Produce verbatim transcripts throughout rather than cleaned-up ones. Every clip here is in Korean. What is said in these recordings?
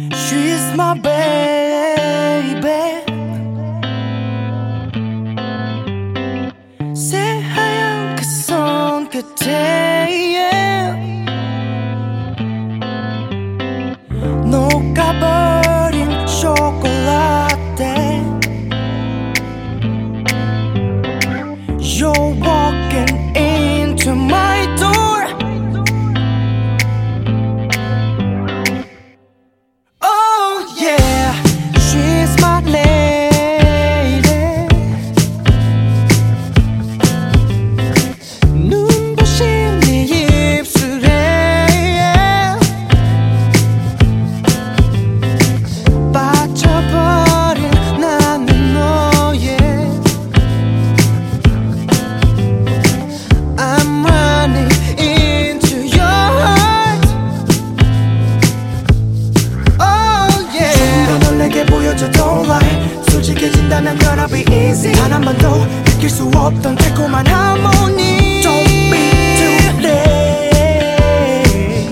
She's my baby. 새하얀 그 손끝에 녹아버린 초콜릿에 You're walking into my door. Oh yeah, she's my lady. 눈부신 네 입술에 빠져버린 나는 너의 I'm running into your heart. Oh yeah. 조금 더 놀라게 보여줘 don't lie. 솔직해진다면 gonna be easy. 단 한 번도 느낄 수 없던 달콤한 하모니. Don't be too late.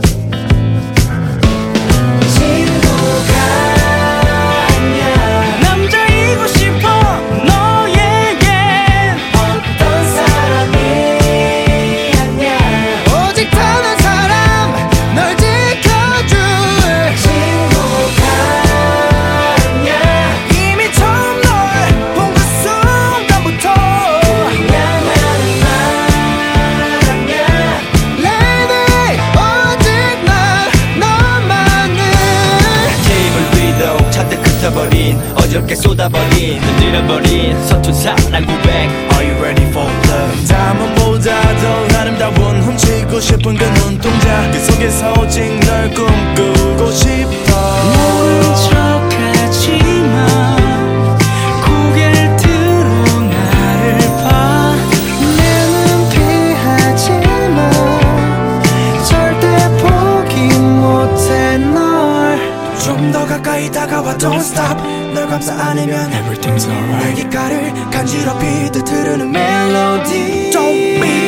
친구가 아니야. 남자이고 싶어 너에겐 어떤 사람이 아니야. 오직 단 한 사람 널 지켜줄 친구가 아니야. 이미 처음 널 본 그 순간부터 그냥 나는 말 아니야. Lady 오직 난 너만을. 테이블 위로 잔뜩 흩어버린 어저께 쏟아버린 흔들어버린 서툰 사랑 고백 Are you ready for love? 담음보다 더 아름다운 훔치고 싶은 그 눈동자 그 속에서 오직 널 꿈꾸고 싶어. 모른 척하지마. 고개를 들어 나를 봐. 나는 피하지마. 절대 포기 못해 널. 좀 더 가까이 다가와 don't stop. 널 감싸 안으면 Everything's alright. 내 귓가를 간지럽히듯 흐르는 멜로디. Don't be